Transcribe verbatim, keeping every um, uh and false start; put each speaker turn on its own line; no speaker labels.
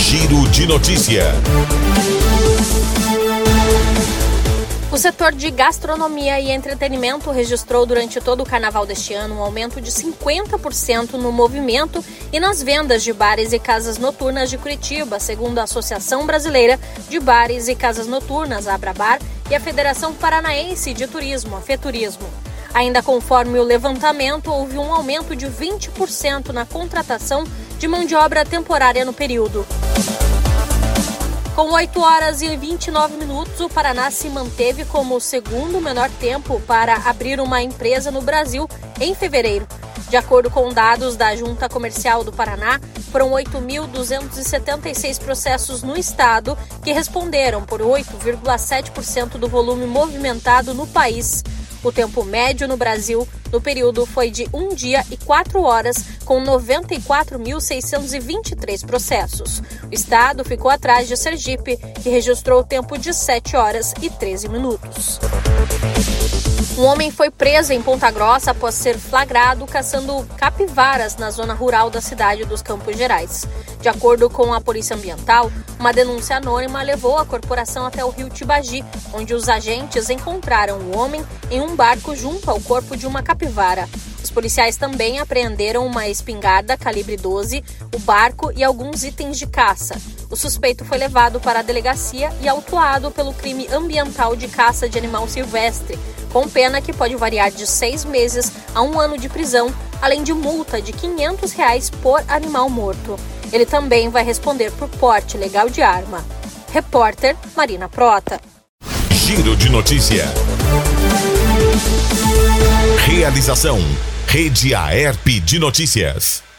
Giro de Notícia.
O setor de gastronomia e entretenimento registrou durante todo o carnaval deste ano um aumento de cinquenta por cento no movimento e nas vendas de bares e casas noturnas de Curitiba, segundo a Associação Brasileira de Bares e Casas Noturnas, a Abrabar, e a Federação Paranaense de Turismo, a FETurismo. Ainda conforme o levantamento, houve um aumento de vinte por cento na contratação de mão de obra temporária no período. Com oito horas e vinte e nove minutos, o Paraná se manteve como o segundo menor tempo para abrir uma empresa no Brasil em fevereiro. De acordo com dados da Junta Comercial do Paraná, foram oito mil duzentos e setenta e seis processos no estado que responderam por oito vírgula sete por cento do volume movimentado no país. O tempo médio no Brasil no período foi de um dia e quatro horas, com noventa e quatro mil seiscentos e vinte e três processos. O estado ficou atrás de Sergipe, que registrou o tempo de sete horas e treze minutos. Um homem foi preso em Ponta Grossa após ser flagrado caçando capivaras na zona rural da cidade dos Campos Gerais. De acordo com a Polícia Ambiental, uma denúncia anônima levou a corporação até o rio Tibagi, onde os agentes encontraram o homem em um barco junto ao corpo de uma capivara. Os policiais também apreenderam uma espingarda calibre doze, o barco e alguns itens de caça. O suspeito foi levado para a delegacia e autuado pelo crime ambiental de caça de animal silvestre, com pena que pode variar de seis meses a um ano de prisão, além de multa de quinhentos reais por animal morto. Ele também vai responder por porte ilegal de arma. Repórter Marina Prota.
Giro de Notícia. Realização: Rede Aerp de Notícias.